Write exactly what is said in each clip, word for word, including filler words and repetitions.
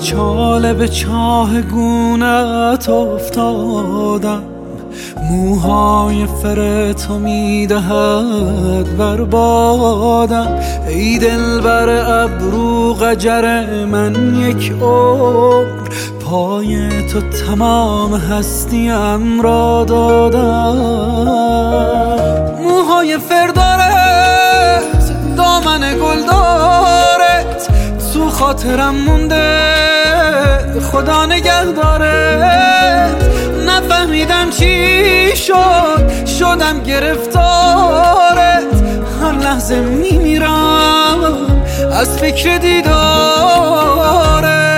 چاله به چاه گونت افتادم، موهای فر تو میدهد بربادم. ای دلبر ابرو قجر من یک عمر، پای تو تمام هستیم را دادم. موهای فر دارت، دامن گل دارت، تو خاطرم مونده خدا نگه دارت. نفهمیدم چی شد، شدم گرفتارت، هر لحظه میمیرم از فکر دیدارت.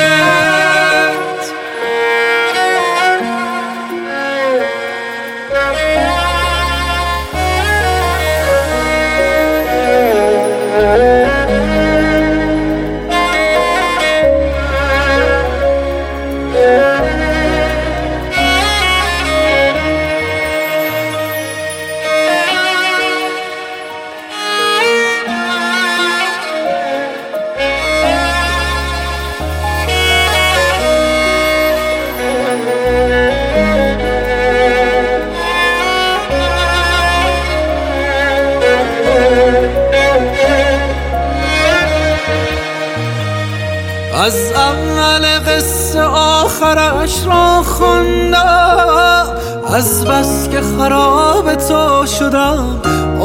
از اول قصه آخرش را خوندم، از بس که خراب تو شدم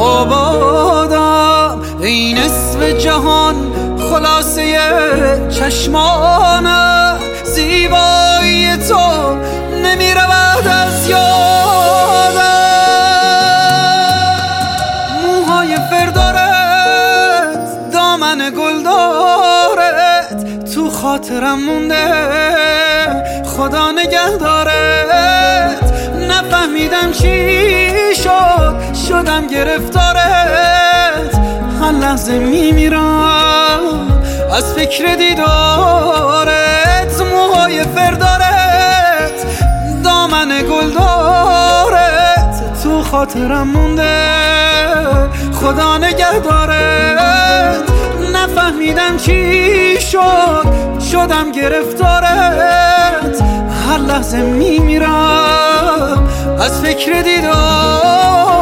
آبادم. ای نصف جهان خلاصه چشمانم، زیبایی تو نمی رود از یادم. موهای فر دارت، دامن گل دارت، تو خاطرم مونده خدا نگه دارت. نفهمیدم چی شد، شدم گرفتارت، هر لحظه میمیرم از فکر دیدارت. موهای فر دارت، دامن گل دارت، تو خاطرم مونده خدا نگه دارت. نفهمیدم چی شد، شدم گرفتارت، هر لحظه میمیرم از فکر دیدارت.